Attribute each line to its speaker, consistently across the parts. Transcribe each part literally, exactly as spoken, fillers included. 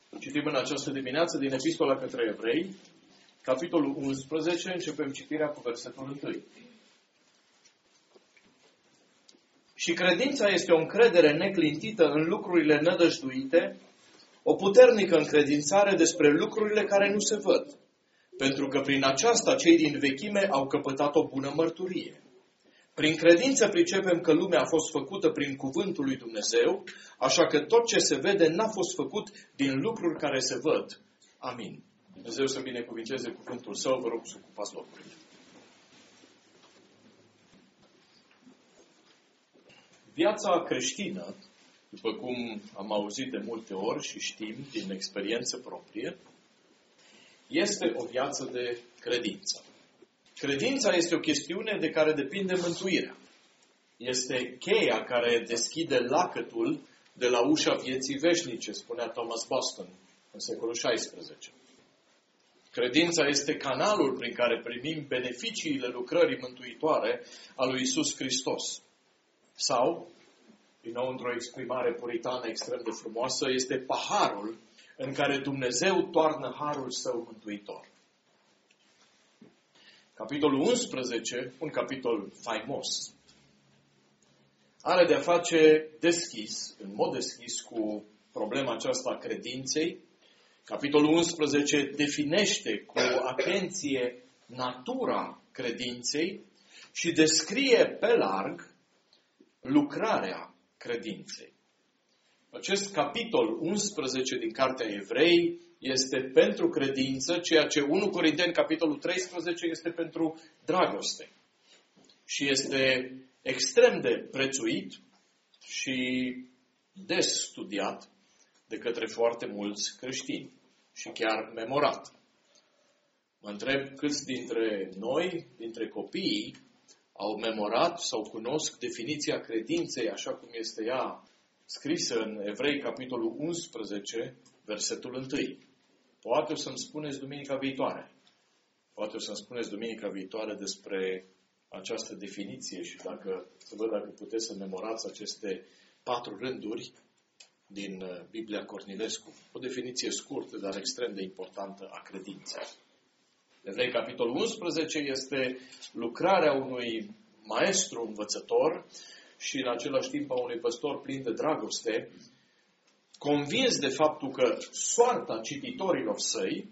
Speaker 1: Citim în această dimineață din Epistola către Evrei, capitolul unsprezece, începem citirea cu versetul unu. Și credința este o încredere neclintită în lucrurile nădăjduite, o puternică încredințare despre lucrurile care nu se văd, pentru că prin aceasta cei din vechime au căpătat o bună mărturie. Prin credință pricepem că lumea a fost făcută prin cuvântul lui Dumnezeu, așa că tot ce se vede n-a fost făcut din lucruri care se văd. Amin. Dumnezeu să binecuvinteze cuvântul Său, vă rog să ocupați locurile. Viața creștină, după cum am auzit de multe ori și știm din experiență proprie, este o viață de credință. Credința este o chestiune de care depinde mântuirea. Este cheia care deschide lacătul de la ușa vieții veșnice, spunea Thomas Boston în secolul șaisprezece. Credința este canalul prin care primim beneficiile lucrării mântuitoare a lui Iisus Hristos. Sau, din nou într-o exprimare puritană extrem de frumoasă, este paharul în care Dumnezeu toarnă harul Său mântuitor. Capitolul unsprezece, un capitol faimos, are de-a face deschis, în mod deschis, cu problema aceasta a credinței. Capitolul unsprezece definește cu atenție natura credinței și descrie pe larg lucrarea credinței. Acest capitol unsprezece din Cartea Evrei este pentru credință, ceea ce unu Corinteni, capitolul treisprezece, este pentru dragoste. Și este extrem de prețuit și des studiat de către foarte mulți creștini și chiar memorat. Mă întreb câți dintre noi, dintre copiii, au memorat sau cunosc definiția credinței așa cum este ea scrisă în Evrei, capitolul unsprezece, versetul unu. Poate o să-mi spuneți duminica viitoare. Poate o să-mi spuneți duminica viitoare despre această definiție și dacă, să văd dacă puteți să memorați aceste patru rânduri din Biblia Cornilescu. O definiție scurtă, dar extrem de importantă a credinței. Evrei, capitolul unsprezece, este lucrarea unui maestru învățător și în același timp a unui păstor plin de dragoste, convins de faptul că soarta cititorilor săi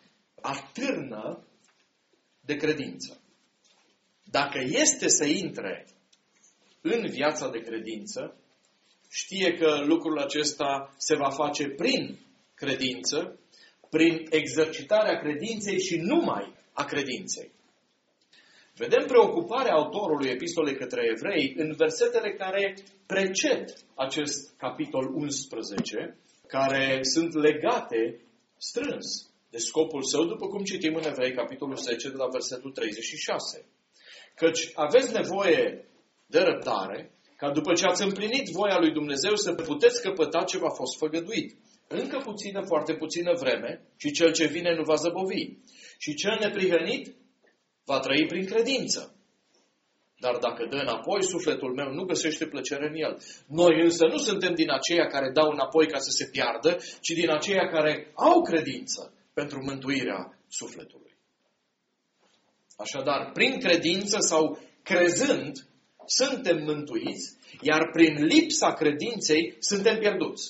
Speaker 1: atârnă de credință. Dacă este să intre în viața de credință, știe că lucrul acesta se va face prin credință, prin exercitarea credinței și numai a credinței. Vedem preocuparea autorului epistolei către evrei în versetele care preced acest capitol unsprezece, care sunt legate strâns de scopul său, după cum citim în Evrei, capitolul zece, de la versetul treizeci și șase. Căci aveți nevoie de răbdare, ca după ce ați împlinit voia lui Dumnezeu să puteți căpăta ce v-a fost făgăduit. Încă puțină, foarte puțină vreme, și cel ce vine nu va zăbovi. Și cel neprihănit va trăi prin credință. Dar dacă dă înapoi, sufletul meu nu găsește plăcere în el. Noi însă nu suntem din aceia care dau înapoi ca să se piardă, ci din aceia care au credință pentru mântuirea sufletului. Așadar, prin credință sau crezând, suntem mântuiți, iar prin lipsa credinței suntem pierduți.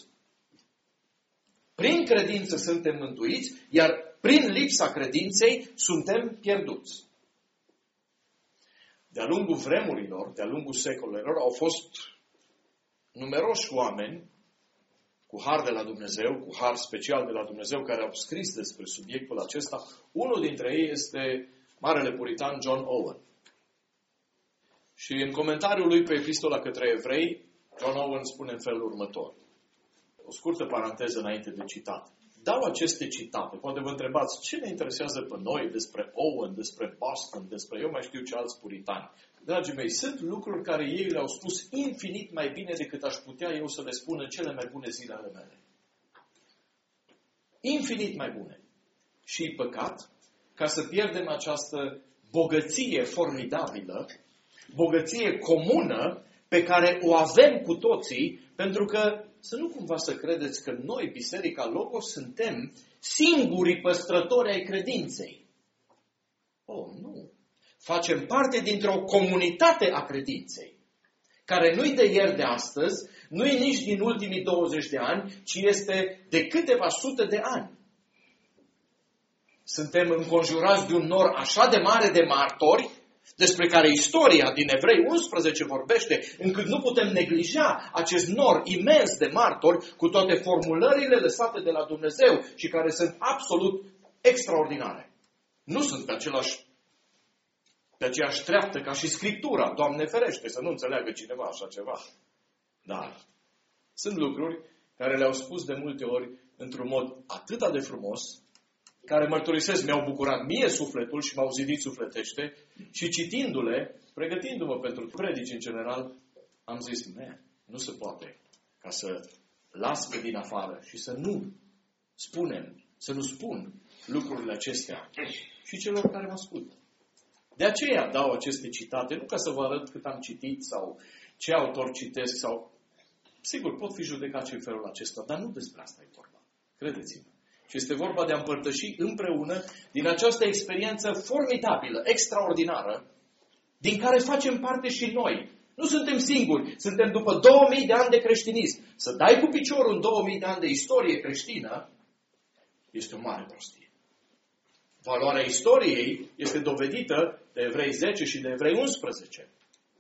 Speaker 1: Prin credință suntem mântuiți, iar prin lipsa credinței suntem pierduți. De-a lungul vremurilor, de-a lungul secolelor, au fost numeroși oameni cu har de la Dumnezeu, cu har special de la Dumnezeu, care au scris despre subiectul acesta. Unul dintre ei este marele puritan John Owen. Și în comentariul lui pe epistola către evrei, John Owen spune în felul următor. O scurtă paranteză înainte de citat. Dau aceste citate. Poate vă întrebați, ce ne interesează pe noi despre Owen, despre Boston, despre eu mai știu ce alți puritani. Dragii mei, sunt lucruri care ei le-au spus infinit mai bine decât aș putea eu să le spun în cele mai bune zile ale mele. Infinit mai bune. Și păcat ca să pierdem această bogăție formidabilă, bogăție comună pe care o avem cu toții, pentru că să nu cumva să credeți că noi, Biserica Logos, suntem singurii păstrători ai credinței. Oh, nu. Facem parte dintr-o comunitate a credinței, care nu-i de ieri de astăzi, nu-i nici din ultimii douăzeci de ani, ci este de câteva sute de ani. Suntem înconjurați de un nor așa de mare de martori, despre care istoria din Evrei unsprezece vorbește, încât nu putem neglija acest nor imens de martori cu toate formulările lăsate de la Dumnezeu și care sunt absolut extraordinare. Nu sunt pe același pe aceeași treaptă ca și Scriptura. Doamne ferește să nu înțeleagă cineva așa ceva. Dar sunt lucruri care le-au spus de multe ori într-un mod atât de frumos, care mărturisesc, mi-au bucurat mie sufletul și m-au zidit sufletește și citindu-le, pregătindu-mă pentru predici în general, am zis, man, nu se poate ca să las pe din afară și să nu spunem, să nu spun lucrurile acestea și celor care mă ascultă. De aceea dau aceste citate, nu ca să vă arăt cât am citit sau ce autor citesc sau... Sigur, pot fi judecat și în felul acesta, dar nu despre asta e vorba. Credeți-mă. Și este vorba de a împărtăși împreună din această experiență formidabilă, extraordinară, din care facem parte și noi. Nu suntem singuri, suntem după două mii de ani de creștinism. Să dai cu piciorul în două mii de ani de istorie creștină este o mare prostie. Valoarea istoriei este dovedită de Evrei zece și de Evrei unsprezece.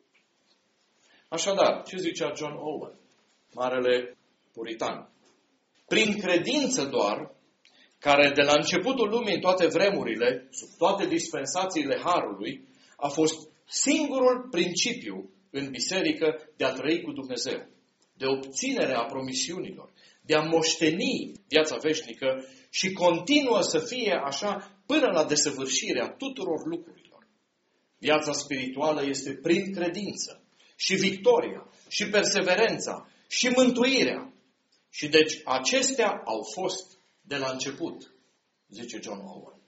Speaker 1: Așadar, ce zicea John Owen, marele puritan? Prin credință doar, care de la începutul lumii în toate vremurile, sub toate dispensațiile Harului, a fost singurul principiu în biserică de a trăi cu Dumnezeu, de obținerea promisiunilor, de a moșteni viața veșnică și continuă să fie așa până la desăvârșirea tuturor lucrurilor. Viața spirituală este prin credință și victoria și perseverența și mântuirea. Și deci acestea au fost de la început, zice John Owen.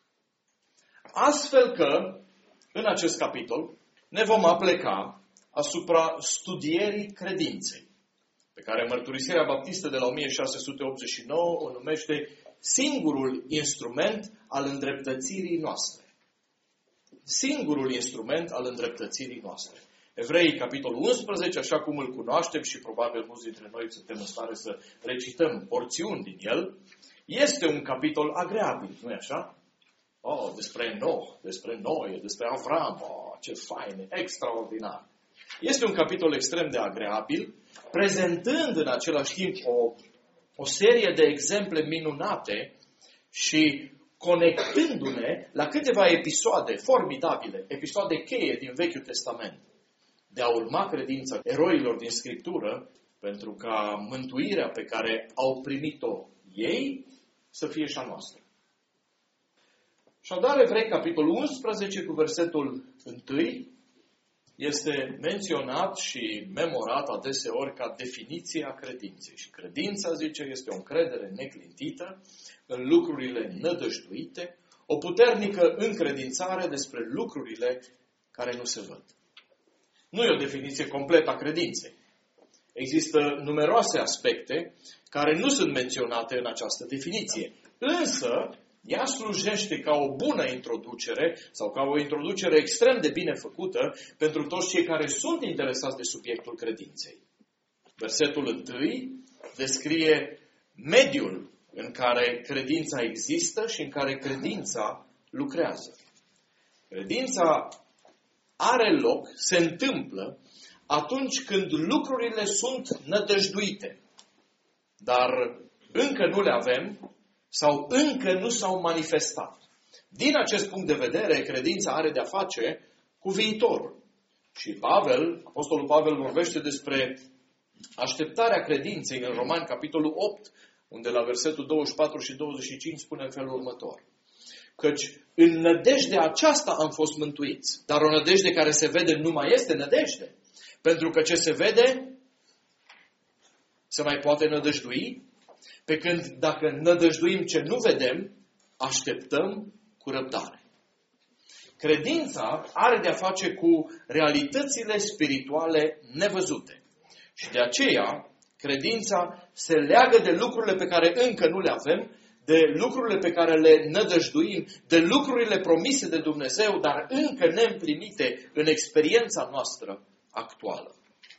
Speaker 1: Astfel că, în acest capitol, ne vom apleca asupra studierii credinței, pe care Mărturisirea Baptistă de la o mie șase sute optzeci și nouă o numește singurul instrument al îndreptățirii noastre. Singurul instrument al îndreptățirii noastre. Evrei, capitolul unsprezece, așa cum îl cunoaștem și probabil mulți dintre noi suntem în stare să recităm porțiuni din el, este un capitol agreabil, nu-i așa? Oh, despre Noe, despre Noe, despre Avram, oh, ce fain, extraordinar. Este un capitol extrem de agreabil, prezentând în același timp o, o serie de exemple minunate și conectându-ne la câteva episoade formidabile, episoade cheie din Vechiul Testament, de a urma credința eroilor din Scriptură, pentru ca mântuirea pe care au primit-o ei să fie și a noastră. Așadar, Evrei, capitolul unsprezece, cu versetul unu, este menționat și memorat adeseori ca definiție a credinței. Și credința, zice, este o încredere neclintită în lucrurile nădăjduite, o puternică încredințare despre lucrurile care nu se văd. Nu e o definiție completă a credinței. Există numeroase aspecte care nu sunt menționate în această definiție. Însă, ea slujește ca o bună introducere sau ca o introducere extrem de bine făcută pentru toți cei care sunt interesați de subiectul credinței. Versetul unu descrie mediul în care credința există și în care credința lucrează. Credința are loc, se întâmplă atunci când lucrurile sunt nădăjduite, dar încă nu le avem sau încă nu s-au manifestat. Din acest punct de vedere, credința are de-a face cu viitorul. Și Pavel, Apostolul Pavel vorbește despre așteptarea credinței în Romani, capitolul opt, unde la versetul douăzeci și patru și douăzeci și cinci spune în felul următor. Căci în nădejdea aceasta am fost mântuiți. Dar o nădejde care se vede nu mai este nădejde. Pentru că ce se vede se mai poate nădăjdui. Pe când dacă nădăjduim ce nu vedem, așteptăm cu răbdare. Credința are de-a face cu realitățile spirituale nevăzute. Și de aceea, Credința se leagă de lucrurile pe care încă nu le avem, de lucrurile pe care le nădăjduim, de lucrurile promise de Dumnezeu, dar încă neîmplinite în experiența noastră actuală.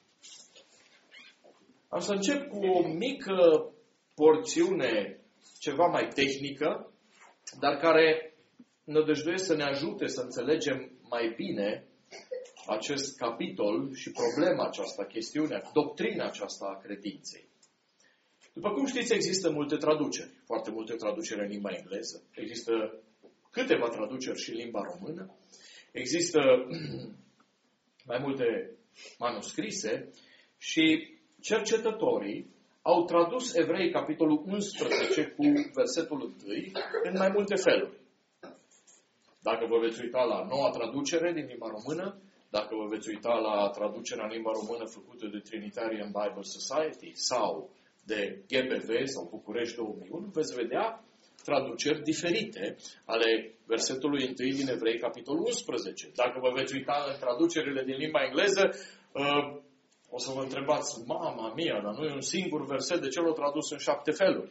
Speaker 1: Am să încep cu o mică porțiune, ceva mai tehnică, dar care nădăjduiesc să ne ajute să înțelegem mai bine acest capitol și problema aceasta, chestiunea, doctrina aceasta a credinței. După cum știți, există multe traduceri, foarte multe traduceri în limba engleză, există câteva traduceri și în limba română, există mai multe manuscrise și cercetătorii au tradus Evrei, capitolul unsprezece, cu versetul unu, în mai multe feluri. Dacă vă veți uita la noua traducere din limba română, dacă vă veți uita la traducerea în limba română făcută de Trinitarian Bible Society sau de G B V sau București două mii unu, veți vedea traduceri diferite ale versetului unu din Evrei, capitolul unsprezece. Dacă vă veți uita în traducerile din limba engleză, uh, o să vă întrebați, mama mia, dar nu e un singur verset, de ce l-au tradus în șapte feluri?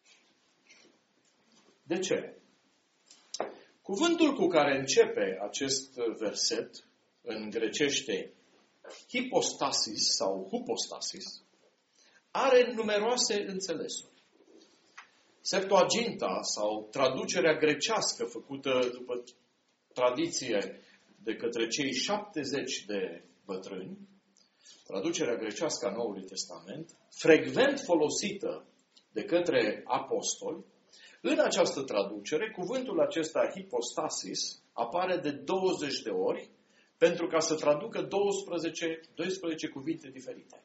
Speaker 1: De ce? Cuvântul cu care începe acest verset, în grecește, hipostasis sau hupostasis, are numeroase înțelesuri. Septuaginta sau traducerea grecească făcută după tradiție de către cei șaptezeci de bătrâni, traducerea grecească a Noului Testament, frecvent folosită de către apostoli, în această traducere, cuvântul acesta hipostasis apare de douăzeci de ori pentru ca să traducă doisprezece, doisprezece cuvinte diferite.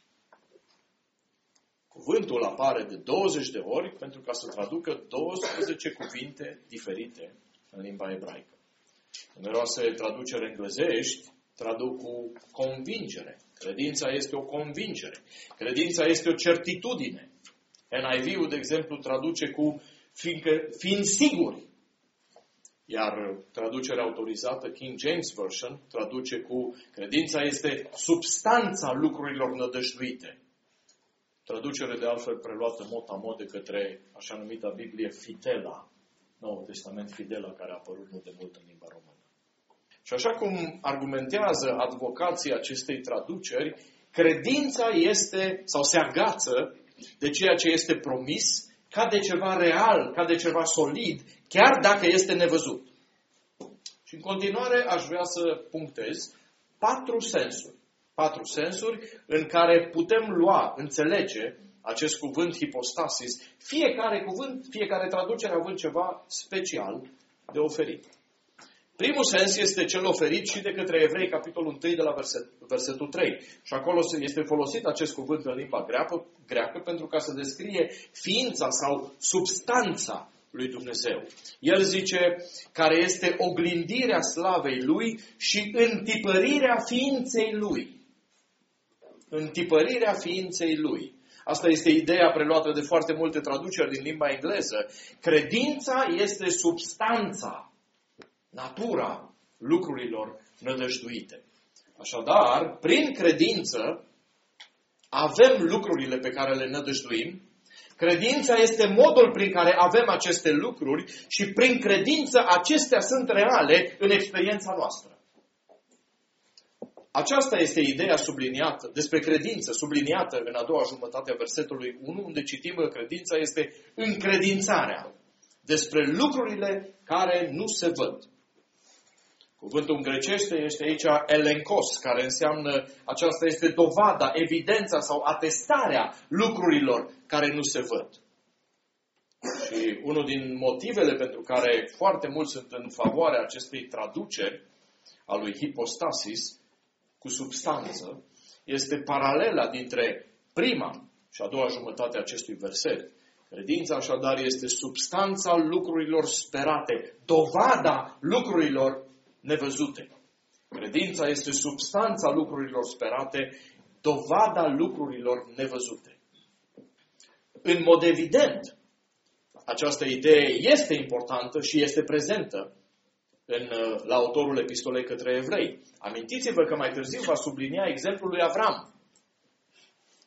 Speaker 1: Cuvântul apare de douăzeci de ori pentru ca să traducă doisprezece cuvinte diferite în limba ebraică. Numeroase traduceri englezești traduc cu convingere. Credința este o convingere. Credința este o certitudine. N I V-ul, de exemplu, traduce cu fiindcă, fiind siguri. Iar traducerea autorizată, King James Version, traduce cu credința este substanța lucrurilor nădăjduite. Traducere de altfel preluată mot-a-mod de către așa numita Biblie Fidela, Noul Testament Fidela, care a apărut nu de mult în limba română. Și așa cum argumentează advocații acestei traduceri, credința este sau se agață de ceea ce este promis ca de ceva real, ca de ceva solid, chiar dacă este nevăzut. Și în continuare aș vrea să punctez patru sensuri. Patru sensuri în care putem lua, înțelege acest cuvânt hipostasis, fiecare cuvânt, fiecare traducere având ceva special de oferit. Primul sens este cel oferit și de către Evrei, capitolul unu, de la verset, versetul trei. Și acolo este folosit acest cuvânt în limba greacă, greacă pentru ca să descrie ființa sau substanța lui Dumnezeu. El zice, care este oglindirea slavei Lui și întipărirea ființei Lui. Întipărirea ființei Lui. Asta este ideea preluată de foarte multe traduceri din limba engleză. Credința este substanța, natura lucrurilor nădăjduite. Așadar, prin credință avem lucrurile pe care le nădăjduim. Credința este modul prin care avem aceste lucruri și prin credință acestea sunt reale în experiența noastră. Aceasta este ideea subliniată, despre credință, subliniată în a doua jumătate a versetului unu, unde citim că credința este încredințarea despre lucrurile care nu se văd. Cuvântul în grecește este aici elenkos, care înseamnă, aceasta este dovada, evidența sau atestarea lucrurilor care nu se văd. Și unul din motivele pentru care foarte mulți sunt în favoarea acestei traduceri a lui hipostasis, cu substanță, este paralela dintre prima și a doua jumătate a acestui verset. Credința așadar este substanța lucrurilor sperate, dovada lucrurilor nevăzute. Credința este substanța lucrurilor sperate, dovada lucrurilor nevăzute. În mod evident, această idee este importantă și este prezentă în, la autorul epistolei către evrei. Amintiți-vă că mai târziu va sublinia exemplul lui Avram.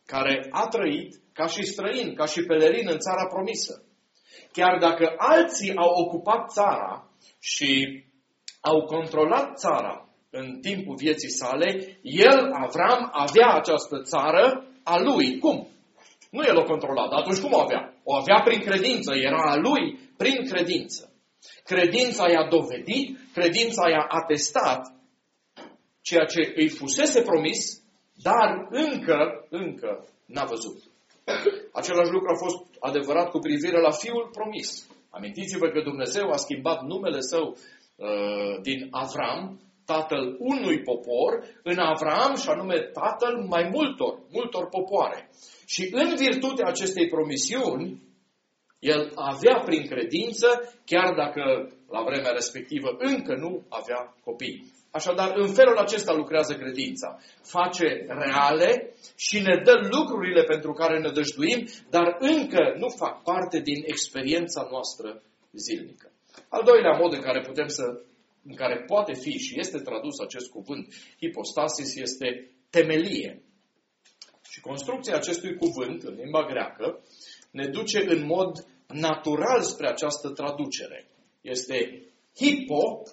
Speaker 1: care a trăit ca și străin, ca și pelerin în țara promisă. Chiar dacă alții au ocupat țara și au controlat țara în timpul vieții sale, el, Avram, avea această țară a lui. Cum? Nu el o controla, dar atunci cum o avea? O avea prin credință, era a lui prin credință. Credința i-a dovedit, credința i-a atestat ceea ce îi fusese promis, dar încă, încă n-a văzut. Același lucru a fost adevărat cu privire la Fiul promis. Amintiți-vă că Dumnezeu a schimbat numele Său uh, din Avram, tatăl unui popor, în Avram, și anume tatăl mai multor, multor popoare. Și în virtutea acestei promisiuni, el avea prin credință, chiar dacă la vremea respectivă încă nu avea copii. Așadar, în felul acesta lucrează credința. Face reale și ne dă lucrurile pentru care ne dăjduim, dar încă nu fac parte din experiența noastră zilnică. Al doilea mod în care putem să, în care poate fi și este tradus acest cuvânt, hipostasis, este temelie. Și construcția acestui cuvânt, în limba greacă, ne duce în mod natural spre această traducere. Este hipo,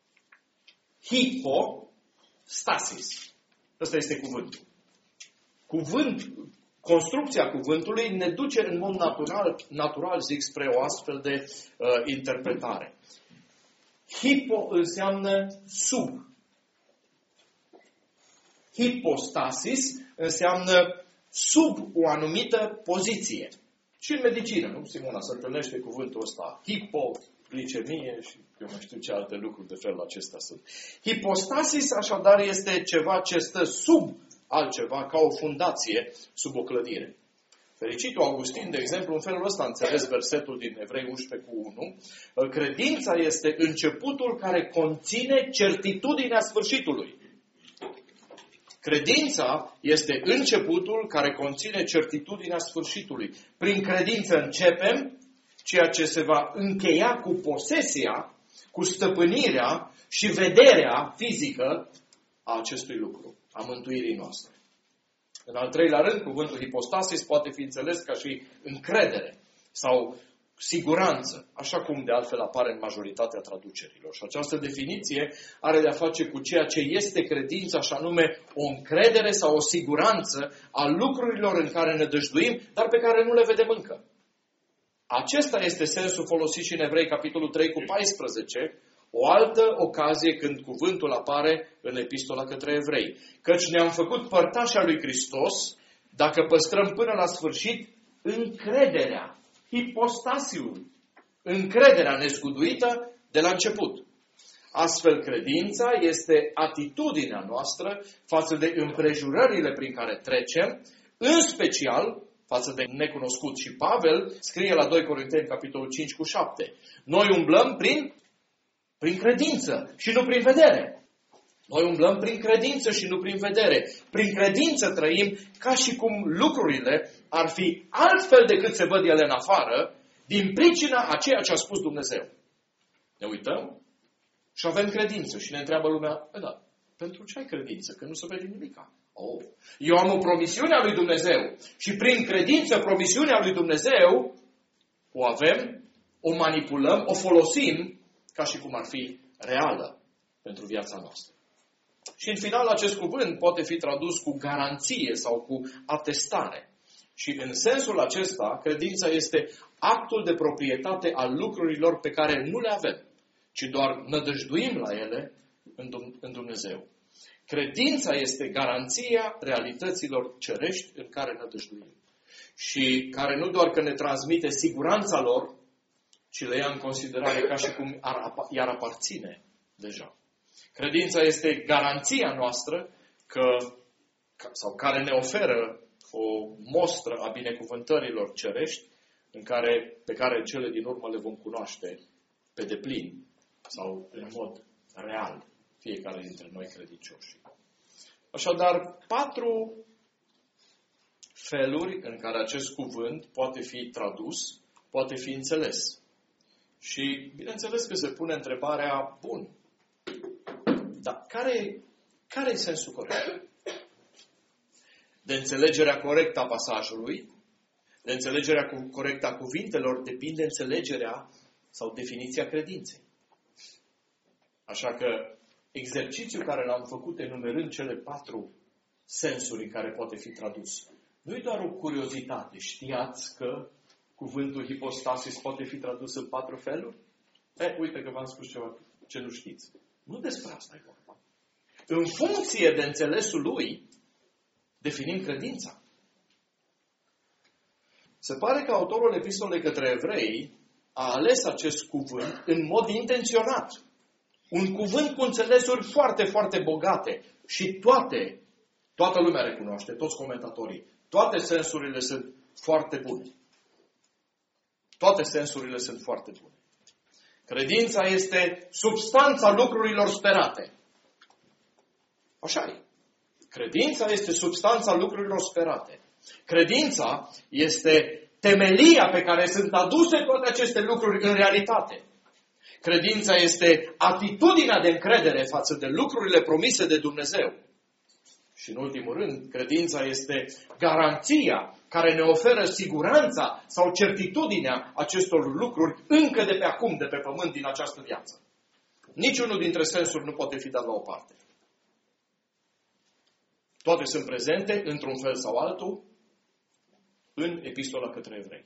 Speaker 1: hipostasis. Ăsta este cuvântul. Cuvânt, construcția cuvântului ne duce în mod natural, natural zic, spre o astfel de uh, interpretare. Hipo înseamnă sub. Hipostasis înseamnă sub o anumită poziție. Și în medicină, nu? Simona, se întâlnește cuvântul ăsta. Hipoglicemie și eu nu știu ce alte lucruri de felul acesta sunt. Hipostasis, așadar, este ceva ce stă sub altceva, ca o fundație sub o clădire. Fericitul Augustin, de exemplu, în felul ăsta înțeles versetul din Evrei unsprezece cu unu. Credința este începutul care conține certitudinea sfârșitului. Credința este începutul care conține certitudinea sfârșitului. Prin credință începem ceea ce se va încheia cu posesia, cu stăpânirea și vederea fizică a acestui lucru, a mântuirii noastre. În al treilea rând, cuvântul hipostasis poate fi înțeles ca și încredere sau siguranță, așa cum de altfel apare în majoritatea traducerilor. Și această definiție are de-a face cu ceea ce este credința, și anume o încredere sau o siguranță a lucrurilor în care ne dăjduim, dar pe care nu le vedem încă. Acesta este sensul folosit și în Evrei, capitolul trei cu paisprezece, o altă ocazie când cuvântul apare în epistola către evrei. Căci ne-am făcut părtași al lui Hristos dacă păstrăm până la sfârșit încrederea. Hipostasiul, încrederea nezguduită de la început. Astfel, credința este atitudinea noastră față de împrejurările prin care trecem, în special față de necunoscut. Și Pavel scrie la doi Corinteni, capitolul cinci cu șapte. Noi umblăm prin, prin credință și nu prin vedere. Noi umblăm prin credință și nu prin vedere. Prin credință trăim ca și cum lucrurile ar fi altfel decât se văd ele în afară, din pricina a ceea ce a spus Dumnezeu. Ne uităm și avem credință și ne întreabă lumea, da, pentru ce ai credință? Că nu se vede nimica. Oh, eu am o promisiune a lui Dumnezeu și prin credință promisiunea lui Dumnezeu o avem, o manipulăm, o folosim ca și cum ar fi reală pentru viața noastră. Și în final acest cuvânt poate fi tradus cu garanție sau cu atestare. Și în sensul acesta, credința este actul de proprietate al lucrurilor pe care nu le avem, ci doar nădăjduim la ele în Dumnezeu. Credința este garanția realităților cerești în care nădăjduim. Și care nu doar că ne transmite siguranța lor, ci le ia în considerare ca și cum i-ar aparține deja. Credința este garanția noastră că, sau care ne oferă o mostră a binecuvântărilor cerești în care, pe care cele din urmă le vom cunoaște pe deplin sau în mod real fiecare dintre noi credincioși. Așadar, patru feluri în care acest cuvânt poate fi tradus, poate fi înțeles. Și bineînțeles că se pune întrebarea, bun, dar care, care e sensul corect? de înțelegerea corectă a pasajului, de înțelegerea corectă a cuvintelor, depinde înțelegerea sau definiția credinței. Așa că exercițiul care l-am făcut enumerând cele patru sensuri în care poate fi tradus, nu e doar o curiozitate. Știați că cuvântul hipostasis poate fi tradus în patru feluri? E, uite că v-am spus ceva ce nu știți. Nu despre asta e vorba. În funcție de înțelesul lui, definim credința. Se pare că autorul epistolei către evrei a ales acest cuvânt în mod intenționat. Un cuvânt cu înțelesuri foarte, foarte bogate. Și toate, toată lumea recunoaște, toți comentatorii, toate sensurile sunt foarte bune. Toate sensurile sunt foarte bune. Credința este substanța lucrurilor sperate. Așa e. Credința este substanța lucrurilor sperate. Credința este temelia pe care sunt aduse toate aceste lucruri în realitate. Credința este atitudinea de încredere față de lucrurile promise de Dumnezeu. Și în ultimul rând, credința este garanția care ne oferă siguranța sau certitudinea acestor lucruri încă de pe acum, de pe pământ, din această viață. Niciunul dintre sensuri nu poate fi dat la o parte. Toate sunt prezente, într-un fel sau altul, în epistola către evrei.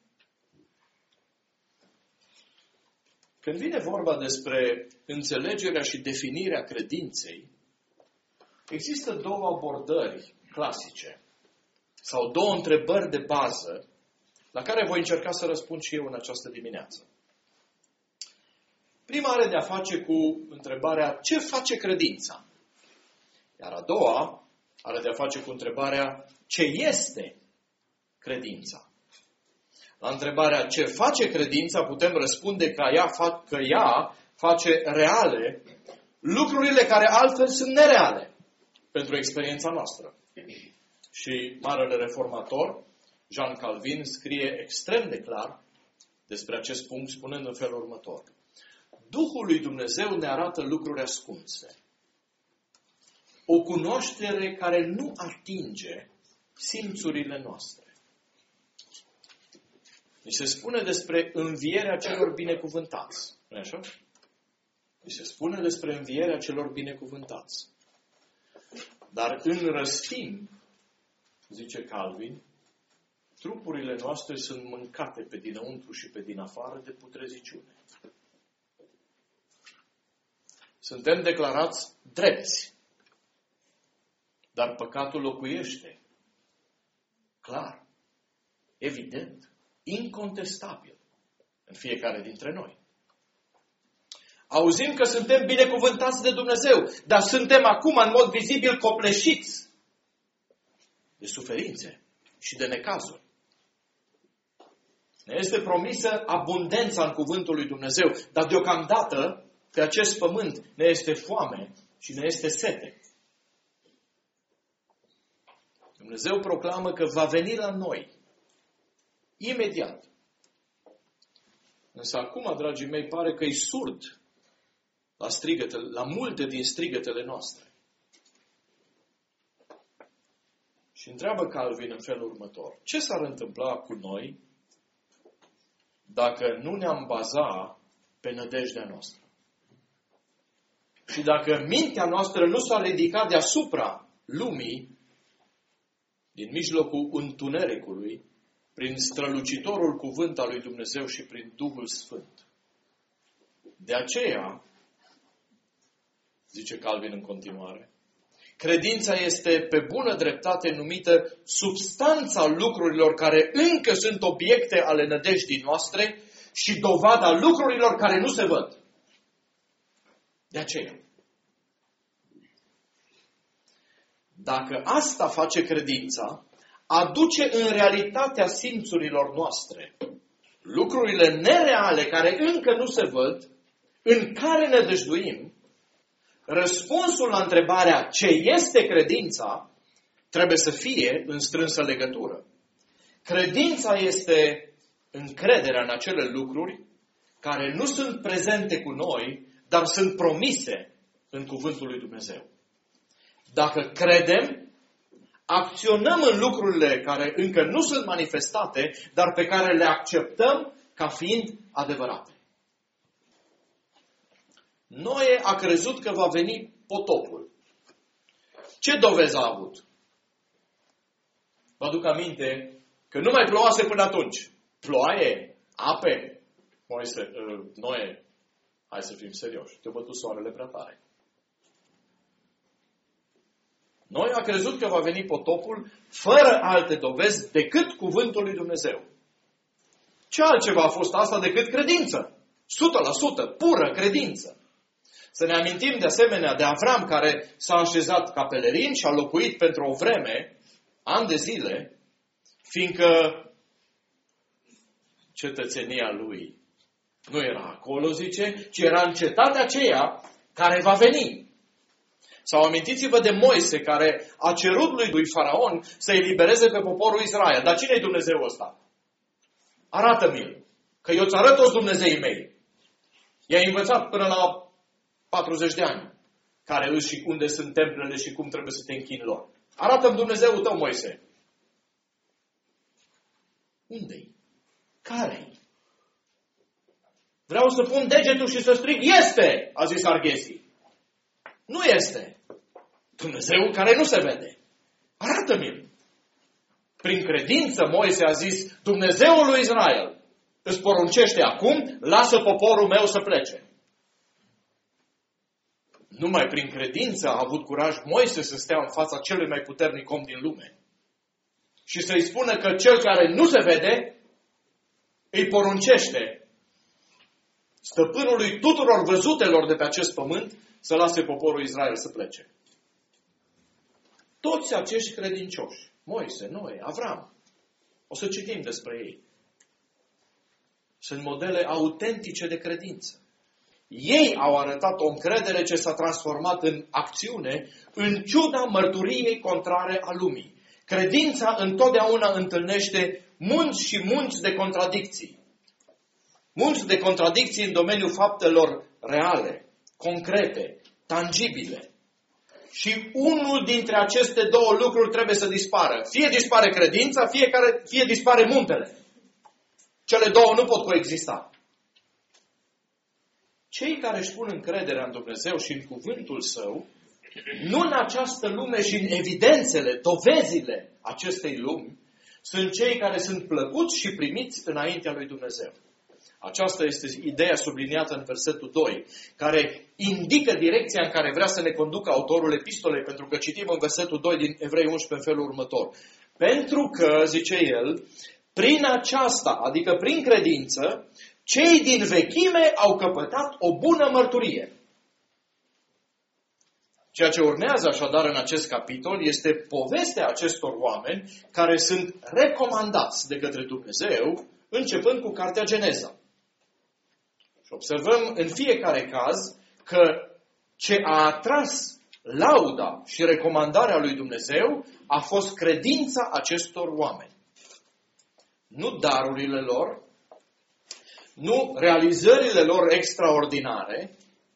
Speaker 1: Când vine vorba despre înțelegerea și definirea credinței, există două abordări clasice sau două întrebări de bază la care voi încerca să răspund și eu în această dimineață. Prima are de a face cu întrebarea ce face credința? Iar a doua are de a face cu întrebarea ce este credința? La întrebarea ce face credința putem răspunde că ea, fa- că ea face reale lucrurile care altfel sunt nereale pentru experiența noastră. Și marele reformator, Jean Calvin, scrie extrem de clar despre acest punct, spunând în felul următor. Duhul lui Dumnezeu ne arată lucruri ascunse. O cunoaștere care nu atinge simțurile noastre. Ni se spune despre învierea celor binecuvântați. Nu-i așa? Ni se spune despre învierea celor binecuvântați. Dar în răstimp, zice Calvin, trupurile noastre sunt mâncate pe dinăuntru și pe din afară de putreziciune. Suntem declarați drepți, dar păcatul locuiește. Clar, evident, incontestabil în fiecare dintre noi. Auzim că suntem binecuvântați de Dumnezeu, dar suntem acum în mod vizibil copleșiți de suferințe și de necazuri. Ne este promisă abundența în cuvântul lui Dumnezeu, dar deocamdată pe acest pământ ne este foame și ne este sete. Dumnezeu proclamă că va veni la noi imediat. Însă acum, dragii mei, pare că e surd la strigătele, la multe din strigătele noastre. Și întreabă Calvin în felul următor. Ce s-ar întâmpla cu noi dacă nu ne-am baza pe nădejdea noastră? Și dacă mintea noastră nu s-ar ridica deasupra lumii, din mijlocul întunericului, prin strălucitorul cuvânt al lui Dumnezeu și prin Duhul Sfânt. De aceea, zice Calvin în continuare, credința este pe bună dreptate numită substanța lucrurilor care încă sunt obiecte ale nădejdii noastre și dovada lucrurilor care nu se văd. De aceea. Dacă asta face credința, aduce în realitatea simțurilor noastre lucrurile nereale care încă nu se văd, în care ne dăjduim, răspunsul la întrebarea ce este credința trebuie să fie în strânsă legătură. Credința este încrederea în acele lucruri care nu sunt prezente cu noi, dar sunt promise în cuvântul lui Dumnezeu. Dacă credem, acționăm în lucrurile care încă nu sunt manifestate, dar pe care le acceptăm ca fiind adevărate. Noe a crezut că va veni potopul. Ce dovezi a avut? Vă aduc aminte că nu mai plouase până atunci. Ploaie, ape. Moise, uh, Noe, hai să fim serioși. Te-a bătut soarele prea tare. Noe a crezut că va veni potopul fără alte dovezi decât cuvântul lui Dumnezeu. Ce altceva a fost asta decât credință? o sută la sută, pură credință. Să ne amintim de asemenea de Avram, care s-a așezat ca pelerin și a locuit pentru o vreme, ani de zile, fiindcă cetățenia lui nu era acolo, zice, ci era în cetatea aceea care va veni. Sau amintiți-vă de Moise, care a cerut lui, lui Faraon să elibereze pe poporul Israel. Dar cine e Dumnezeu ăsta? Arată-mi-l, că eu îți arăt toți Dumnezeii mei. I-a învățat până la patruzeci de ani, care își și unde sunt templele și cum trebuie să te închini lor. Arată-mi Dumnezeul tău, Moise. Unde-i? Care-i? Vreau să pun degetul și să strig, este, a zis Arghezi. Nu este. Dumnezeu care nu se vede. Arată-mi-l. Prin credință, Moise a zis, Dumnezeul lui Israel îți poruncește acum, lasă poporul meu să plece. Numai prin credință a avut curaj Moise să stea în fața celui mai puternic om din lume și să-i spună că cel care nu se vede îi poruncește stăpânului tuturor văzutelor de pe acest pământ să lase poporul Israel să plece. Toți acești credincioși, Moise, Noe, Avram, o să citim despre ei, sunt modele autentice de credință. Ei au arătat o încredere ce s-a transformat în acțiune în ciuda mărturiei contrare a lumii. Credința întotdeauna întâlnește munți și munți de contradicții. Munți de contradicții în domeniul faptelor reale, concrete, tangibile. Și unul dintre aceste două lucruri trebuie să dispară. Fie dispare credința, fiecare, fie dispare muntele. Cele două nu pot coexista. Cei care își pun încrederea în Dumnezeu și în cuvântul Său, nu în această lume și în evidențele, dovezile acestei lumi, sunt cei care sunt plăcuți și primiți înaintea lui Dumnezeu. Aceasta este ideea subliniată în versetul doi, care indică direcția în care vrea să ne conducă autorul epistolei, pentru că citim în versetul doi din Evrei unsprezece în felul următor. Pentru că, zice el, prin aceasta, adică prin credință, cei din vechime au căpătat o bună mărturie. Ceea ce urmează așadar în acest capitol este povestea acestor oameni care sunt recomandați de către Dumnezeu, începând cu cartea Geneza. Și observăm în fiecare caz că ce a atras lauda și recomandarea lui Dumnezeu a fost credința acestor oameni. Nu darurile lor, nu realizările lor extraordinare,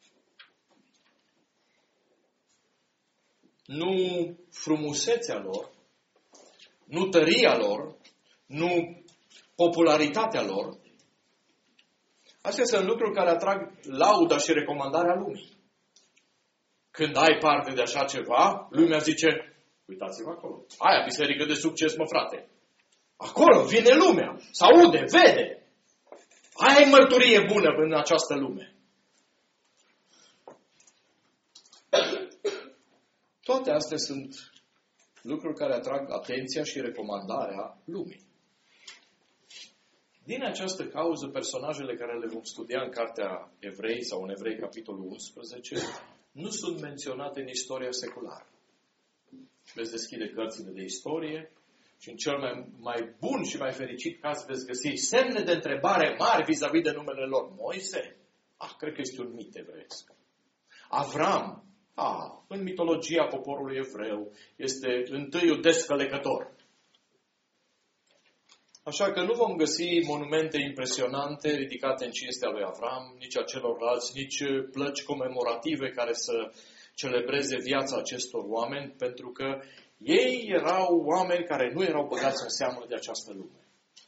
Speaker 1: nu frumusețea lor, nu tăria lor, nu popularitatea lor. Astea sunt lucruri care atrag lauda și recomandarea lumii. Când ai parte de așa ceva, lumea zice, uitați-vă acolo, aia biserică de succes, mă frate. Acolo vine lumea, se aude, vede. Aia e mărturie bună în această lume. Toate astea sunt lucruri care atrag atenția și recomandarea lumii. Din această cauză, personajele care le vom studia în Cartea Evrei sau în Evrei, capitolul unsprezece, nu sunt menționate în istoria seculară. Veți deschide cărțile de istorie și în cel mai, mai bun și mai fericit caz veți găsi semne de întrebare mari vis-a-vis de numele lor. Moise? Ah, cred că este un mit evreiesc. Avram? Ah, în mitologia poporului evreu este întâiul descălecător. Așa că nu vom găsi monumente impresionante ridicate în cinstea lui Avram, nici a celorlalți, nici plăci comemorative care să celebreze viața acestor oameni, pentru că Ei erau oameni care nu erau băgați în seamă de această lume.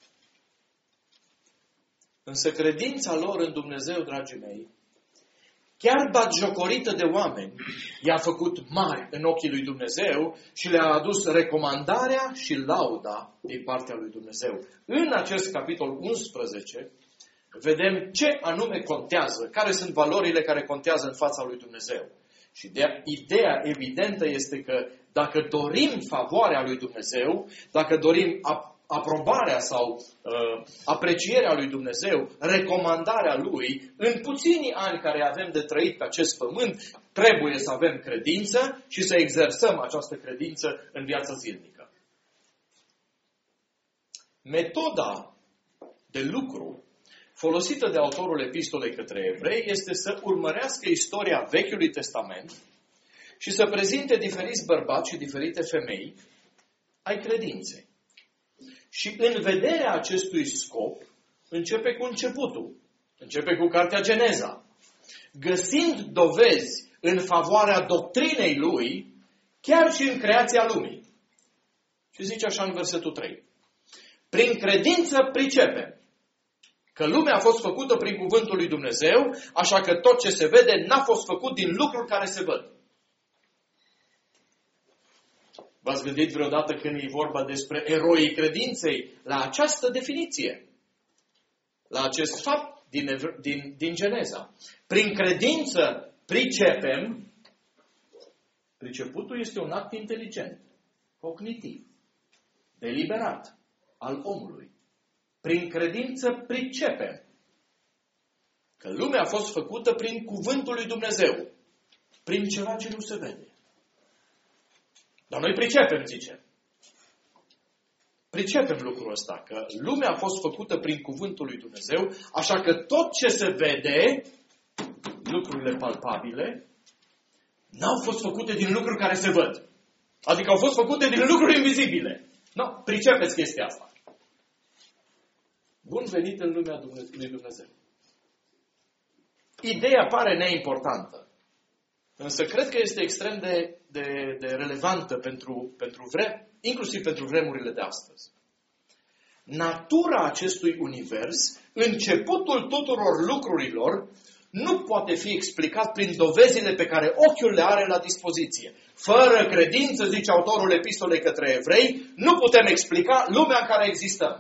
Speaker 1: Însă credința lor în Dumnezeu, dragii mei, chiar batjocorită de oameni, i-a făcut mari în ochii lui Dumnezeu și le-a adus recomandarea și lauda din partea lui Dumnezeu. În acest capitol unsprezece vedem ce anume contează, care sunt valorile care contează în fața lui Dumnezeu. Și de ideea evidentă este că dacă dorim favoarea lui Dumnezeu, dacă dorim aprobarea sau uh, aprecierea lui Dumnezeu, recomandarea lui, în puținii ani care avem de trăit pe acest pământ, trebuie să avem credință și să exersăm această credință în viața zilnică. Metoda de lucru folosită de autorul epistolei către evrei este să urmărească istoria Vechiului Testament și să prezinte diferiți bărbați și diferite femei ai credinței. Și în vederea acestui scop, începe cu începutul. Începe cu cartea Geneza. Găsind dovezi în favoarea doctrinei lui, chiar și în creația lumii. Și zice așa în versetul trei. Prin credință pricepem că lumea a fost făcută prin cuvântul lui Dumnezeu, așa că tot ce se vede n-a fost făcut din lucruri care se văd. V-ați gândit vreodată când e vorba despre eroii credinței la această definiție? La acest fapt din, din, din Geneza. Prin credință pricepem, priceputul este un act inteligent, cognitiv, deliberat al omului. Prin credință pricepem că lumea a fost făcută prin cuvântul lui Dumnezeu, prin ceva ce nu se vede. Dar noi pricepem, zice. Pricepem lucrul ăsta, că lumea a fost făcută prin cuvântul lui Dumnezeu, așa că tot ce se vede, lucrurile palpabile, n-au fost făcute din lucruri care se văd. Adică au fost făcute din lucruri invizibile. Nu, no, pricepeți chestia asta. Bun venit în lumea lui Dumnezeu. Ideea pare neimportantă, însă cred că este extrem de, de, de relevantă pentru, pentru vre, inclusiv pentru vremurile de astăzi. Natura acestui univers, începutul tuturor lucrurilor, nu poate fi explicat prin dovezile pe care ochiul le are la dispoziție. Fără credință, zice autorul epistolei către evrei, nu putem explica lumea în care existăm.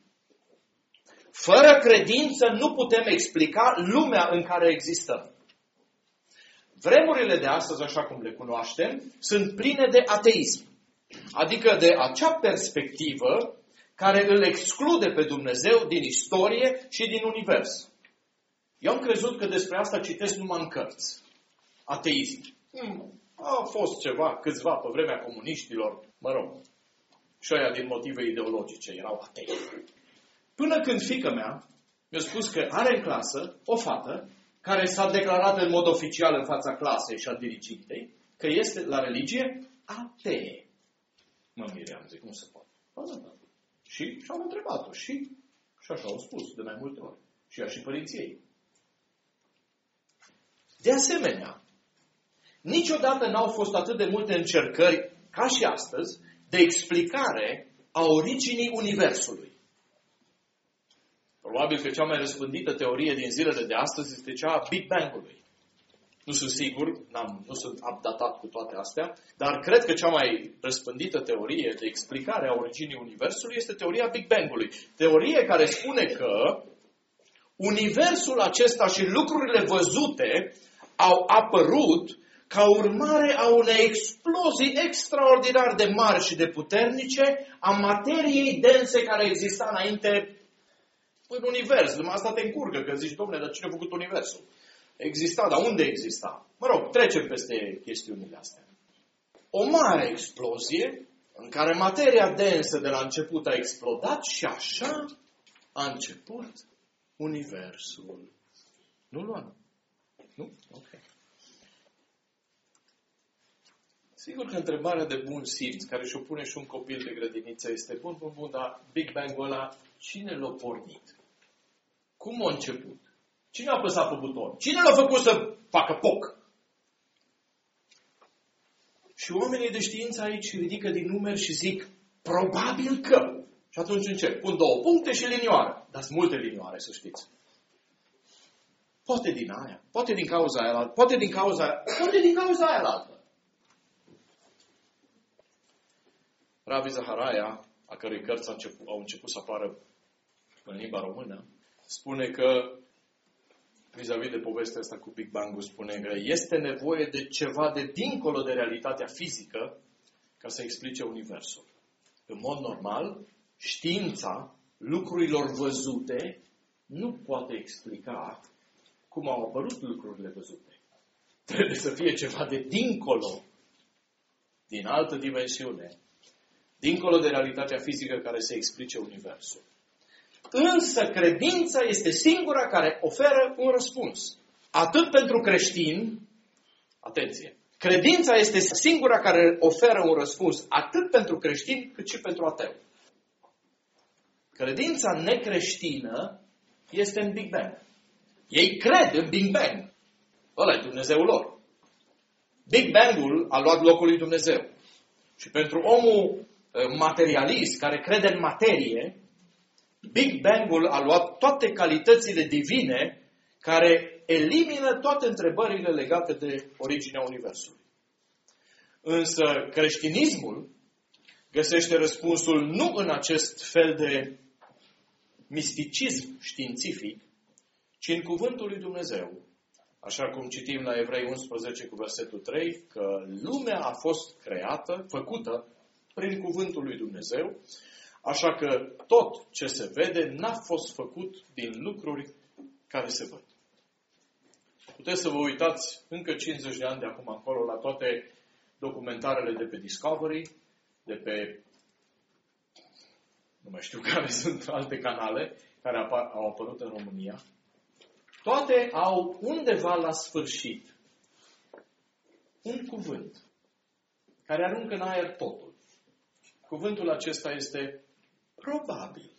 Speaker 1: Fără credință nu putem explica lumea în care existăm. Vremurile de astăzi, așa cum le cunoaștem, sunt pline de ateism. Adică de acea perspectivă care îl exclude pe Dumnezeu din istorie și din univers. Eu am crezut că despre asta citesc numai în cărți. Ateism. Hmm, a fost ceva, câțiva pe vremea comuniștilor, mă rog, și aia din motive ideologice erau atei. Până când fiica mea mi-a spus că are în clasă o fată care s-a declarat în mod oficial în fața clasei și a dirigintei că este la religie atee. Mă miream, zic, nu se poate. Da, da, da. Și și-am întrebat-o. Și, și așa au spus de mai multe ori. Și ea și părinții ei. De asemenea, niciodată n-au fost atât de multe încercări ca și astăzi de explicare a originii Universului. Probabil că cea mai răspândită teorie din zilele de astăzi este cea a Big Bang-ului. Nu sunt sigur, n-am, nu sunt updatat cu toate astea, dar cred că cea mai răspândită teorie de explicare a originii Universului este teoria Big Bang-ului. Teorie care spune că Universul acesta și lucrurile văzute au apărut ca urmare a unei explozii extraordinar de mari și de puternice a materiei dense care exista înainte în univers. Numai asta te încurcă, că zici, domnule, dar cine a făcut universul? Exista, dar unde exista? Mă rog, trecem peste chestiunile astea. O mare explozie în care materia densă de la început a explodat și așa a început universul. Nu luăm. Nu? Ok. Sigur că întrebarea de bun simț, care și-o pune și un copil de grădiniță, este bun, bun, bun, dar Big Bang-ul ăla, cine l-a pornit? Cum a început? Cine a apăsat pe buton? Cine l-a făcut să facă poc? Și oamenii de știință aici ridică din numeri și zic, probabil că. Și atunci încep. Pun două puncte și linioară. Dar sunt multe linioare, să știți. Poate din aia, poate din cauza aia, poate din cauza aia, poate din cauza aia la altă. Ravi Zaharaia, a cărui cărți au început, au început să apară în limba română, spune că, vis-a-vis de povestea asta cu Big Bang-ul, spune că este nevoie de ceva de dincolo de realitatea fizică ca să explice Universul. În mod normal, știința lucrurilor văzute nu poate explica cum au apărut lucrurile văzute. Trebuie să fie ceva de dincolo, din altă dimensiune, dincolo de realitatea fizică care să explice Universul. Însă credința este singura care oferă un răspuns. Atât pentru creștin, atenție, credința este singura care oferă un răspuns atât pentru creștin cât și pentru ateu. Credința necreștină este în Big Bang. Ei cred în Big Bang. Ăla e Dumnezeul lor. Big Bang-ul a luat locul lui Dumnezeu. Și pentru omul materialist care crede în materie, Big Bang-ul a luat toate calitățile divine care elimină toate întrebările legate de originea Universului. Însă creștinismul găsește răspunsul nu în acest fel de misticism științific, ci în cuvântul lui Dumnezeu. Așa cum citim la Evrei unsprezece cu versetul trei, că lumea a fost creată, făcută prin cuvântul lui Dumnezeu, așa că tot ce se vede n-a fost făcut din lucruri care se văd. Puteți să vă uitați încă cincizeci de ani de acum încolo la toate documentarele de pe Discovery, de pe, nu mai știu care sunt alte canale care au apărut în România. Toate au undeva la sfârșit un cuvânt care aruncă în aer totul. Cuvântul acesta este probabil.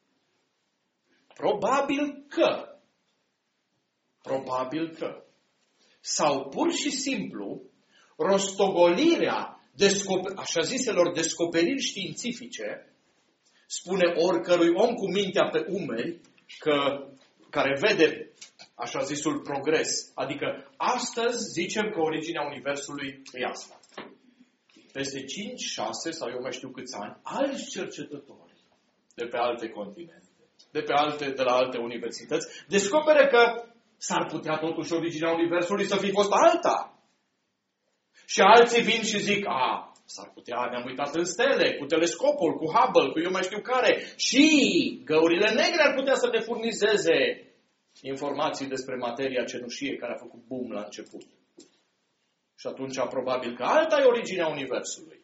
Speaker 1: Probabil că. Probabil că. Sau pur și simplu rostogolirea descoper- așa ziselor descoperiri științifice spune oricărui om cu mintea pe umeri că, care vede așa zisul progres. Adică astăzi zicem că originea Universului e asta. Peste cinci, șase sau eu mai știu câți ani, alți cercetători de pe alte continente, de, pe alte, de la alte universități, descoperă că s-ar putea totuși originea Universului să fi fost alta. Și alții vin și zic, a, s-ar putea, ne-am uitat în stele, cu telescopul, cu Hubble, cu eu mai știu care, și găurile negre ar putea să ne furnizeze informații despre materia cenușie care a făcut boom la început. Și atunci, probabil că alta e originea Universului.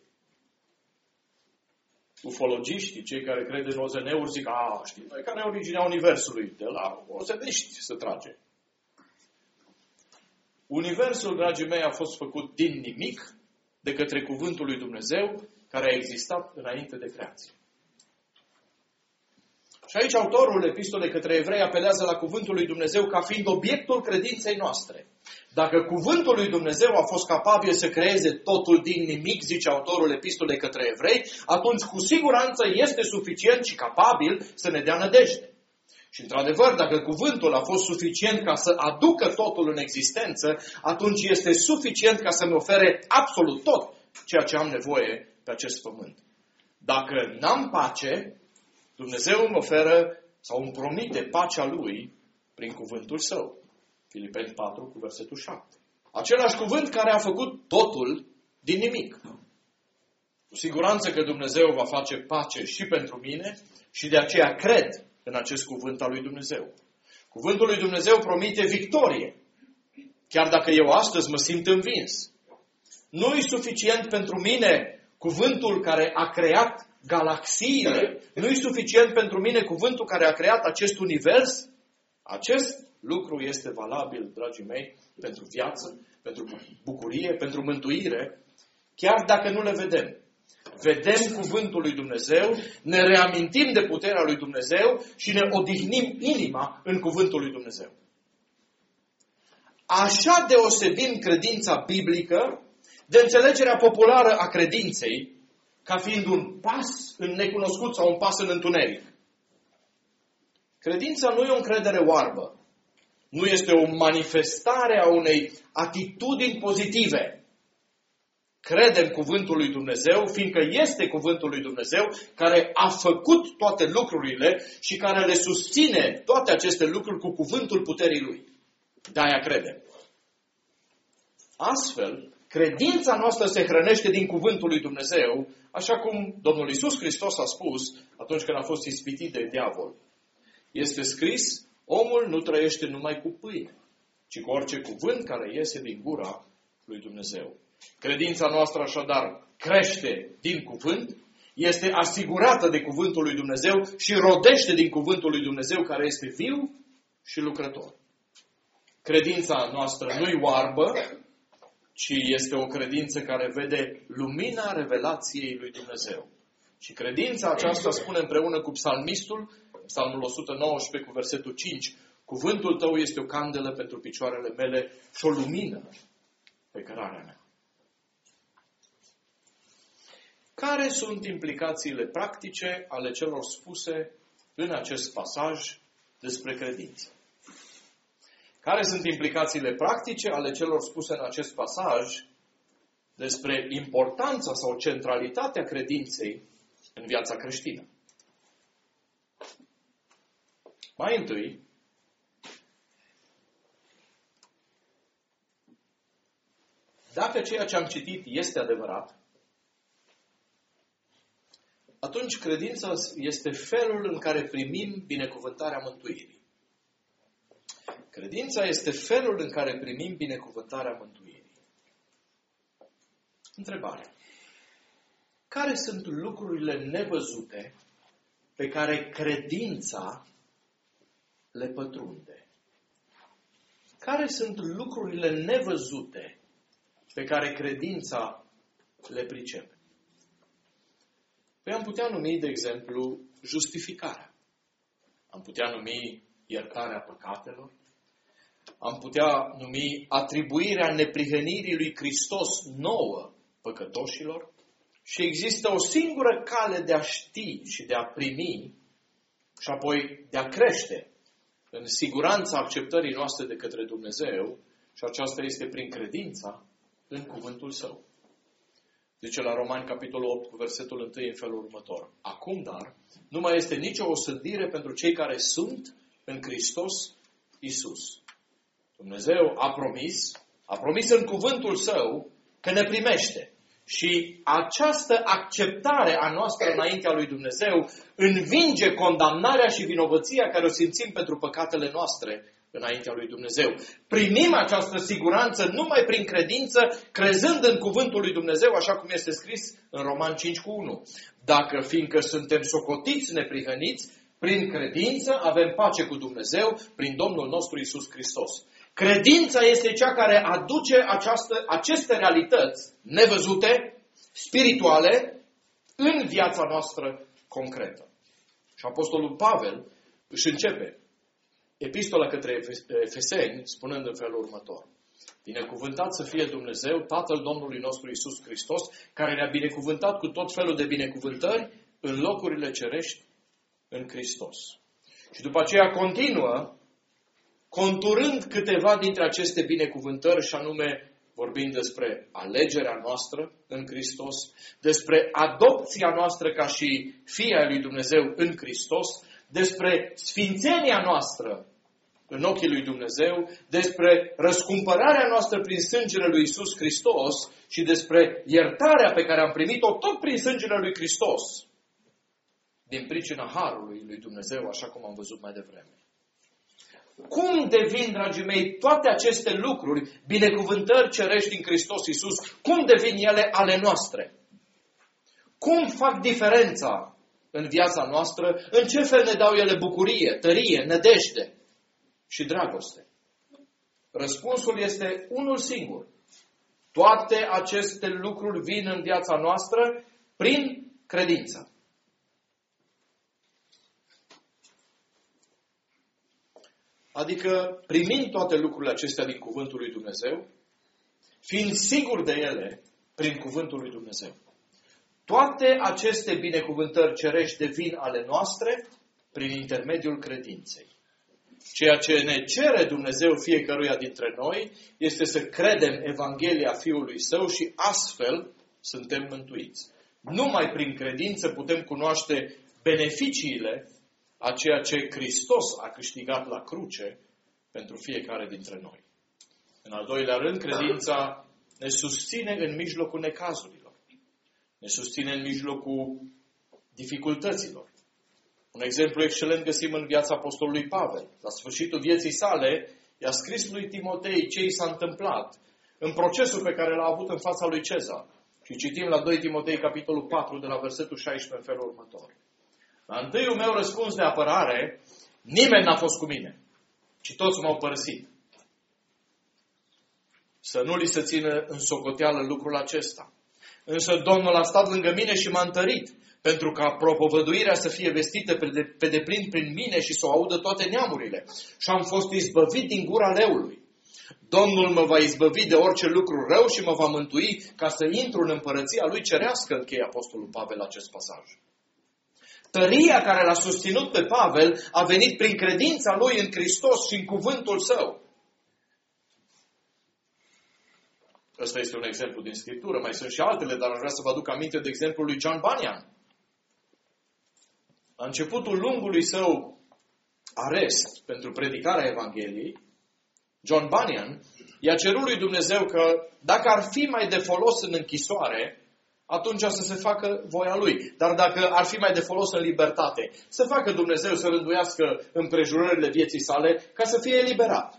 Speaker 1: Ufologiștii, cei care cred în O Z N-uri, zic, a, știi, noi care e originea Universului? De la ozeniști se trage. Universul, dragii mei, a fost făcut din nimic de către cuvântul lui Dumnezeu care a existat înainte de creație. Și aici autorul epistolei către evrei apelează la cuvântul lui Dumnezeu ca fiind obiectul credinței noastre. Dacă cuvântul lui Dumnezeu a fost capabil să creeze totul din nimic, zice autorul epistolei către evrei, atunci cu siguranță este suficient și capabil să ne dea nădejde. Și într-adevăr, dacă cuvântul a fost suficient ca să aducă totul în existență, atunci este suficient ca să-mi ofere absolut tot ceea ce am nevoie pe acest pământ. Dacă n-am pace, Dumnezeu îmi oferă sau îmi promite pacea Lui prin cuvântul Său. Filipeni patru cu versetul șapte. Același cuvânt care a făcut totul din nimic. Cu siguranță că Dumnezeu va face pace și pentru mine și de aceea cred în acest cuvânt al lui Dumnezeu. Cuvântul lui Dumnezeu promite victorie, chiar dacă eu astăzi mă simt învins. Nu e suficient pentru mine cuvântul care a creat galaxiile, nu e suficient pentru mine cuvântul care a creat acest univers. Acest lucru este valabil, dragii mei, pentru viață, pentru bucurie, pentru mântuire, chiar dacă nu le vedem. Vedem cuvântul lui Dumnezeu, ne reamintim de puterea lui Dumnezeu și ne odihnim inima în cuvântul lui Dumnezeu. Așa deosebim credința biblică de înțelegerea populară a credinței ca fiind un pas în necunoscut sau un pas în întuneric. Credința nu e o încredere oarbă. Nu este o manifestare a unei atitudini pozitive. Credem cuvântul lui Dumnezeu, fiindcă este cuvântul lui Dumnezeu care a făcut toate lucrurile și care le susține toate aceste lucruri cu cuvântul puterii lui. De-aia credem. Astfel, credința noastră se hrănește din cuvântul lui Dumnezeu, așa cum Domnul Iisus Hristos a spus atunci când a fost ispitit de diavol. Este scris, omul nu trăiește numai cu pâine, ci cu orice cuvânt care iese din gura lui Dumnezeu. Credința noastră așadar crește din cuvânt, este asigurată de cuvântul lui Dumnezeu și rodește din cuvântul lui Dumnezeu care este viu și lucrător. Credința noastră nu-i oarbă, ci este o credință care vede lumina revelației lui Dumnezeu. Și credința aceasta spune împreună cu psalmistul, Psalmul o sută nouăsprezece cu versetul cinci, cuvântul tău este o candelă pentru picioarele mele și o lumină pe cărarea mea. Care sunt implicațiile practice ale celor spuse în acest pasaj despre credință? Care sunt implicațiile practice ale celor spuse în acest pasaj despre importanța sau centralitatea credinței în viața creștină? Mai întâi, dacă ceea ce am citit este adevărat, atunci credința este felul în care primim binecuvântarea mântuirii. Credința este felul în care primim binecuvântarea mântuirii. Întrebare. Care sunt lucrurile nevăzute pe care credința le pătrunde? Care sunt lucrurile nevăzute pe care credința le pricepe? Păi am putea numi, de exemplu, justificarea. Am putea numi iertarea păcatelor. Am putea numi atribuirea neprihănirii lui Hristos nouă păcătoșilor. Și există o singură cale de a ști și de a primi și apoi de a crește în siguranța acceptării noastre de către Dumnezeu, și aceasta este prin credința în cuvântul Său. Zice la Romani, capitolul opt, cu versetul unu, în felul următor. Acum, dar, nu mai este nicio osândire pentru cei care sunt în Hristos Iisus. Dumnezeu a promis, a promis în cuvântul Său că ne primește. Și această acceptare a noastră înaintea lui Dumnezeu învinge condamnarea și vinovăția care o simțim pentru păcatele noastre înaintea lui Dumnezeu. Primim această siguranță numai prin credință, crezând în cuvântul lui Dumnezeu, așa cum este scris în Roman cinci cu unu. Dacă, fiindcă suntem socotiți neprihăniți, prin credință avem pace cu Dumnezeu, prin Domnul nostru Iisus Hristos. Credința este cea care aduce această, aceste realități nevăzute, spirituale, în viața noastră concretă. Și Apostolul Pavel își începe epistola către Efeseni, spunând în felul următor. Binecuvântat să fie Dumnezeu, Tatăl Domnului nostru Iisus Hristos, care ne-a binecuvântat cu tot felul de binecuvântări în locurile cerești în Hristos. Și după aceea continuă, conturând câteva dintre aceste binecuvântări, și anume vorbind despre alegerea noastră în Hristos, despre adopția noastră ca și fii ai lui Dumnezeu în Hristos, despre sfințenia noastră în ochii lui Dumnezeu, despre răscumpărarea noastră prin sângele lui Iisus Hristos și despre iertarea pe care am primit-o tot prin sângele lui Hristos, din pricina harului lui Dumnezeu, așa cum am văzut mai devreme. Cum devin, dragii mei, toate aceste lucruri, binecuvântări cerești în Hristos Iisus, cum devin ele ale noastre? Cum fac diferența în viața noastră? În ce fel ne dau ele bucurie, tărie, nădejde și dragoste? Răspunsul este unul singur. Toate aceste lucruri vin în viața noastră prin credință. Adică primind toate lucrurile acestea din cuvântul lui Dumnezeu, fiind sigur de ele prin cuvântul lui Dumnezeu. Toate aceste binecuvântări cerești devin ale noastre prin intermediul credinței. Ceea ce ne cere Dumnezeu fiecăruia dintre noi este să credem Evanghelia Fiului Său și astfel suntem mântuiți. Numai prin credință putem cunoaște beneficiile a ceea ce Hristos a câștigat la cruce pentru fiecare dintre noi. În al doilea rând, credința ne susține în mijlocul necazurilor. Ne susține în mijlocul dificultăților. Un exemplu excelent găsim în viața apostolului Pavel. La sfârșitul vieții sale, i-a scris lui Timotei ce i s-a întâmplat în procesul pe care l-a avut în fața lui Cezar. Și citim la doi Timotei, capitolul patru, de la versetul șaisprezece, în felul următor. La întâiul meu răspuns de apărare, nimeni n-a fost cu mine, ci toți m-au părăsit. Să nu li se țină în socoteală lucrul acesta. Însă Domnul a stat lângă mine și m-a întărit, pentru ca propovăduirea să fie vestită pe, de, pe deplin prin mine și să o audă toate neamurile. Și am fost izbăvit din gura leului. Domnul mă va izbăvi de orice lucru rău și mă va mântui ca să intru în împărăția lui cerească, încheie apostolul Pavel acest pasaj. Tăria care l-a susținut pe Pavel a venit prin credința lui în Hristos și în cuvântul său. Ăsta este un exemplu din Scriptură, mai sunt și altele, dar aș vrea să vă aduc aminte de exemplul lui John Bunyan. La începutul lungului său arest pentru predicarea Evangheliei, John Bunyan i-a cerut lui Dumnezeu că dacă ar fi mai de folos în închisoare, atunci să se facă voia lui. Dar dacă ar fi mai de folos în libertate, să facă Dumnezeu să rânduiască împrejurările vieții sale ca să fie eliberat.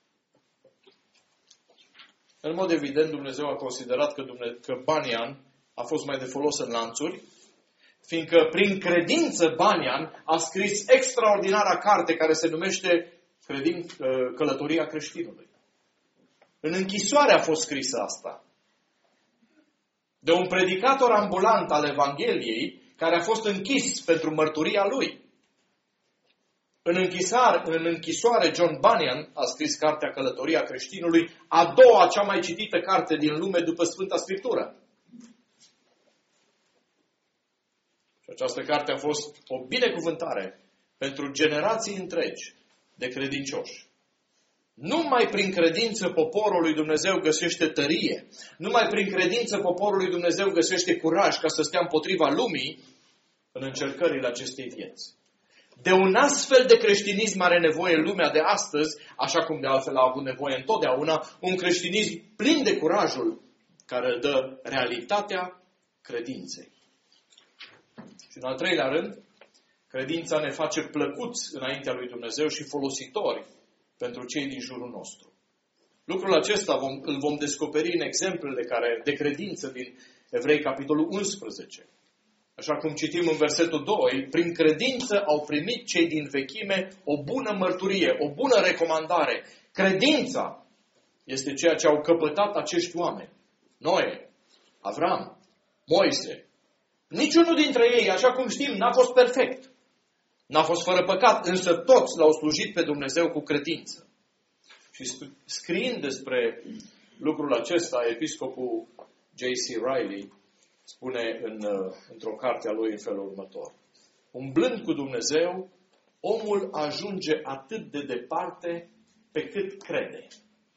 Speaker 1: În mod evident, Dumnezeu a considerat că, Dumne- că Bunyan a fost mai de folos în lanțuri, fiindcă prin credință Bunyan a scris extraordinara carte care se numește credin, Călătoria creștinului. În închisoare a fost scrisă asta. De un predicator ambulant al Evangheliei, care a fost închis pentru mărturia lui. În, închisar, în închisoare, John Bunyan a scris cartea Călătoria creștinului, a doua cea mai citită carte din lume după Sfânta Scriptură. Și această carte a fost o binecuvântare pentru generații întregi de credincioși. Numai prin credință poporul lui Dumnezeu găsește tărie. Numai prin credință poporul lui Dumnezeu găsește curaj ca să stea împotriva lumii în încercările acestei vieți. De un astfel de creștinism are nevoie lumea de astăzi, așa cum de altfel a avut nevoie întotdeauna, un creștinism plin de curajul care îl dă realitatea credinței. Și în al treilea rând, credința ne face plăcuți înaintea lui Dumnezeu și folositori pentru cei din jurul nostru. Lucrul acesta vom, îl vom descoperi în exemplele care, de credință din Evrei, capitolul unsprezece. Așa cum citim în versetul doi, prin credință au primit cei din vechime o bună mărturie, o bună recomandare. Credința este ceea ce au căpătat acești oameni. Noe, Avram, Moise. Niciunul dintre ei, așa cum știm, n-a fost perfect. N-a fost fără păcat, însă toți l-au slujit pe Dumnezeu cu credință. Și scriind despre lucrul acesta, episcopul J C Riley spune în, într-o carte a lui în felul următor. Umblând cu Dumnezeu, omul ajunge atât de departe pe cât crede.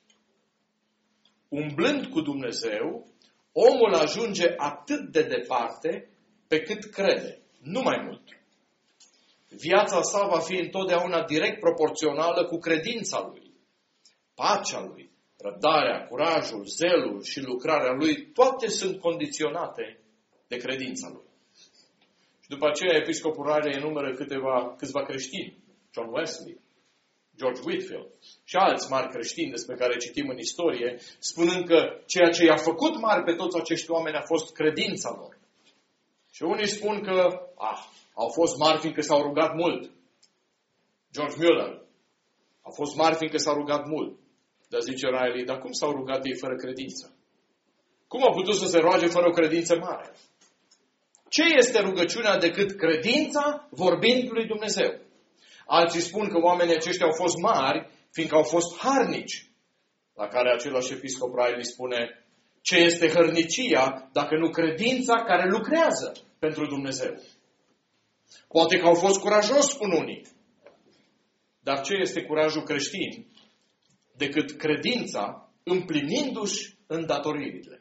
Speaker 1: Umblând cu Dumnezeu, omul ajunge atât de departe pe cât crede. Nu mai mult. Viața sa va fi întotdeauna direct proporțională cu credința lui. Pacea lui, răbdarea, curajul, zelul și lucrarea lui, toate sunt condiționate de credința lui. Și după aceea, episcopul Riley enumeră câteva, câțiva creștini, John Wesley, George Whitefield și alți mari creștini despre care citim în istorie, spunând că ceea ce i-a făcut mari pe toți acești oameni a fost credința lor. Și unii spun că ah, au fost mari fiindcă s-au rugat mult. George Mueller a fost mari fiindcă s-au rugat mult. Dar zice Riley, dar cum s-au rugat ei fără credință? Cum au putut să se roage fără o credință mare? Ce este rugăciunea decât credința vorbind lui Dumnezeu? Alții spun că oamenii aceștia au fost mari fiindcă au fost harnici. La care același episcop Riley spune, Ce este hărnicia dacă nu credința care lucrează pentru Dumnezeu? Poate că au fost curajos, spun unii. Dar ce este curajul creștin decât credința împlinindu-și îndatoririle?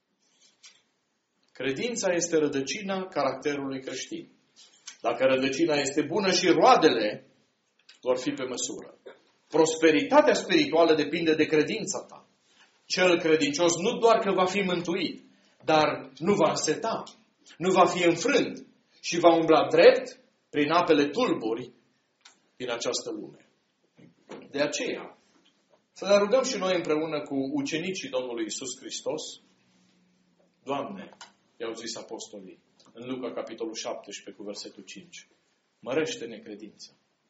Speaker 1: Credința este rădăcina caracterului creștin. Dacă rădăcina este bună, și roadele vor fi pe măsură. Prosperitatea spirituală depinde de credința ta. Cel credincios nu doar că va fi mântuit, dar nu va înseta, nu va fi înfrânt și va umbla drept prin apele tulburi din această lume. De aceea, să ne rugăm și noi împreună cu ucenicii Domnului Iisus Hristos. Doamne, i-au zis apostolii în Luca, capitolul șaptesprezece, cu versetul cinci. Mărește-ne credința.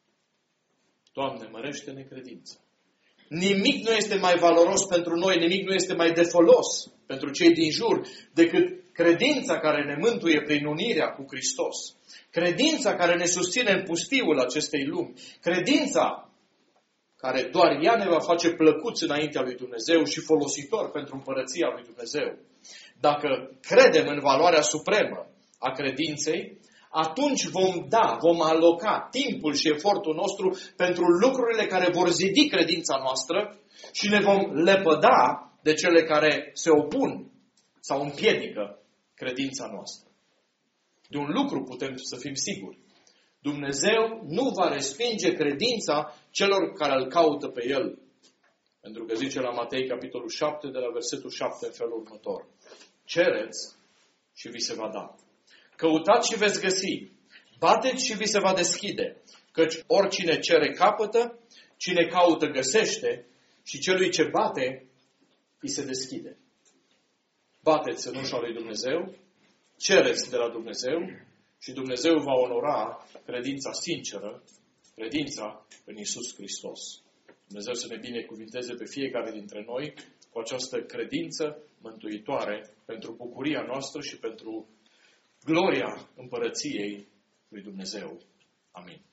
Speaker 1: Doamne, mărește-ne credința. Nimic nu este mai valoros pentru noi, nimic nu este mai de folos pentru cei din jur decât credința care ne mântuie prin unirea cu Hristos. Credința care ne susține în pustiul acestei lumi. Credința care doar ea ne va face plăcuți înaintea lui Dumnezeu și folositor pentru împărăția lui Dumnezeu. Dacă credem în valoarea supremă a credinței, atunci vom da, vom aloca timpul și efortul nostru pentru lucrurile care vor zidi credința noastră și ne vom lepăda de cele care se opun sau împiedică credința noastră. De un lucru putem să fim siguri. Dumnezeu nu va respinge credința celor care îl caută pe El. Pentru că zice la Matei, capitolul șapte, de la versetul șapte, în felul următor. Cereți și vi se va da. Căutați și veți găsi. Bateți și vi se va deschide. Căci oricine cere capătă, cine caută găsește și celui ce bate îi se deschide. Bateți în ușa lui Dumnezeu, cereți de la Dumnezeu și Dumnezeu va onora credința sinceră, credința în Iisus Hristos. Dumnezeu să ne binecuvinteze pe fiecare dintre noi cu această credință mântuitoare pentru bucuria noastră și pentru gloria împărăției lui Dumnezeu. Amin.